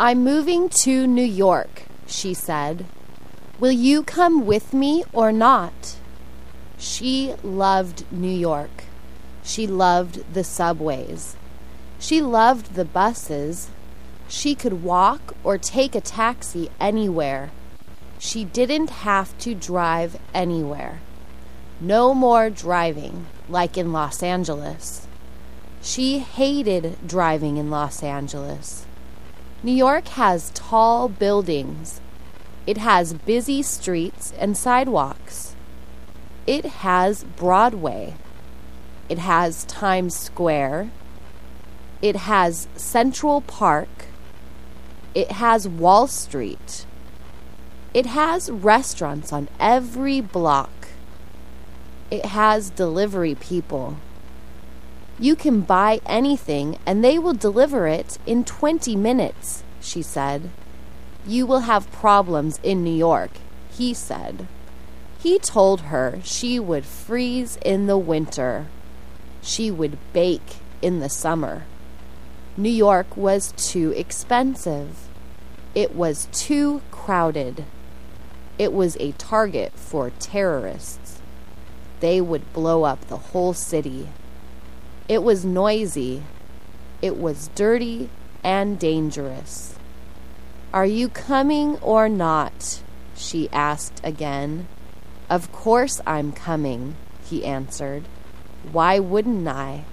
I'm moving to New York, she said. Will you come with me or not? She loved New York. She loved the subways. She loved the buses. She could walk or take a taxi anywhere. She didn't have to drive anywhere. No more driving, like in Los Angeles. She hated driving in Los Angeles. New York has tall buildings. It has busy streets and sidewalks. It has Broadway. It has Times Square. It has Central Park. It has Wall Street. It has restaurants on every block. It has delivery people. You can buy anything and they will deliver it in 20 minutes, she said. You will have problems in New York, he said. He told her she would freeze in the winter. She would bake in the summer. New York was too expensive. It was too crowded. It was a target for terrorists. They would blow up the whole city. It was noisy. It was dirty and dangerous. Are you coming or not? She asked again. Of course I'm coming, he answered. Why wouldn't I?